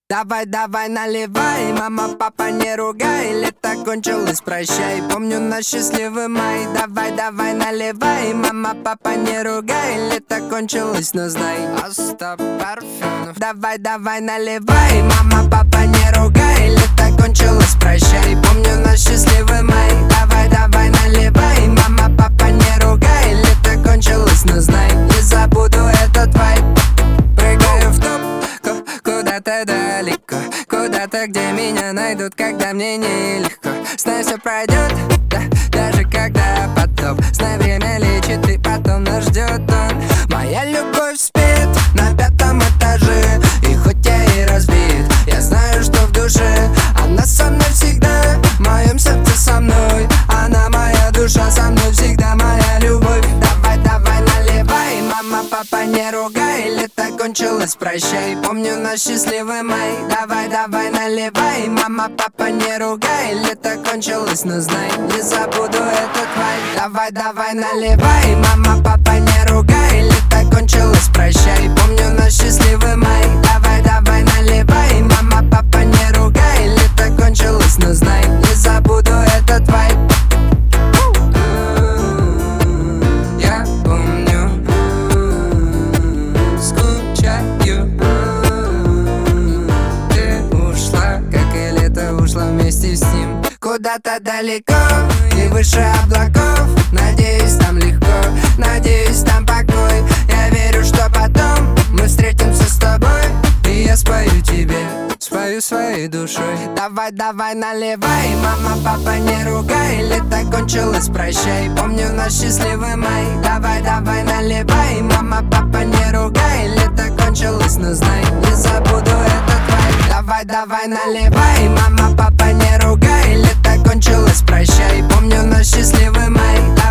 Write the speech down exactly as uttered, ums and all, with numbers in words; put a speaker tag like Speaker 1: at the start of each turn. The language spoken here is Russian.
Speaker 1: Давай, давай, наливай, мама, папа, не ругай. Лето кончилось, прощай, помню наш счастливый май. Давай, давай, наливай, мама, папа, не ругай. Лето кончилось, но знай, Остап Парфенов. Давай, давай, наливай, мама, папа, не ругай. Лето кончилось, прощай, помню наш счастливый май. Давай, давай, наливай, мама, папа, не ругай. Лето кончилось, но знай, не забуду этот вайб. Прыгаю в топ, куда-то далеко, куда-то, где меня найдут, когда мне нелегко. Знай, все пройдет, да, даже когда потоп. Знай, время лечит, и потом нас ждет он. Моя любовь спит на пятом этаже, и хоть я и разбит, я знаю, что в душе она со мной всегда. В моем сердце со мной, она моя душа, со мной всегда моя любовь. Давай, давай, наливай, мама, папа, не ругай. Лето кончилось, прощай, помню наш счастливый май. Давай, давай, наливай, мама, папа, не ругай. Лето кончилось, но знай, не забуду этот вайб. Давай, давай, наливай, мама, папа, не ругай. Лето кончилось, прощай, помню наш счастливый май. Давай, давай, наливай, мама, папа, не ругай. Лето кончилось, но знай, не забуду этот вайб. Я помню, скучаю. Ты ушла, как и лето ушло вместе с ним. Куда-то далеко и выше облаков. Надеюсь, там легко, надеюсь, там покой. Я верю, что потом мы встретимся с тобой, и я спою тебе, спою своей душой. Давай, давай, наливай, мама, папа, не ругай. Лето кончилось, прощай, помню наш счастливый май. Давай, давай, наливай, мама, папа, не ругай. Лето кончилось, но знай, не забуду этот вайб. Давай, давай, наливай, мама, папа, не ругай. Лето кончилось, прощай, помню наш счастливый май.